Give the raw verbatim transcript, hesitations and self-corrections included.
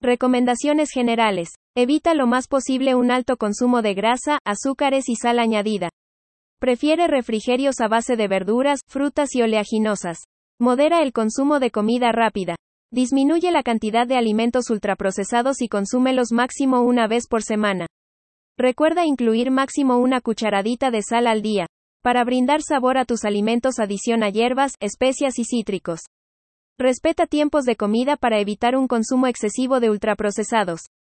Recomendaciones generales. Evita lo más posible un alto consumo de grasa, azúcares y sal añadida. Prefiere refrigerios a base de verduras, frutas y oleaginosas. Modera el consumo de comida rápida. Disminuye la cantidad de alimentos ultraprocesados y consúmelos máximo una vez por semana. Recuerda incluir máximo una cucharadita de sal al día. Para brindar sabor a tus alimentos, adiciona hierbas, especias y cítricos. Respeta tiempos de comida para evitar un consumo excesivo de ultraprocesados.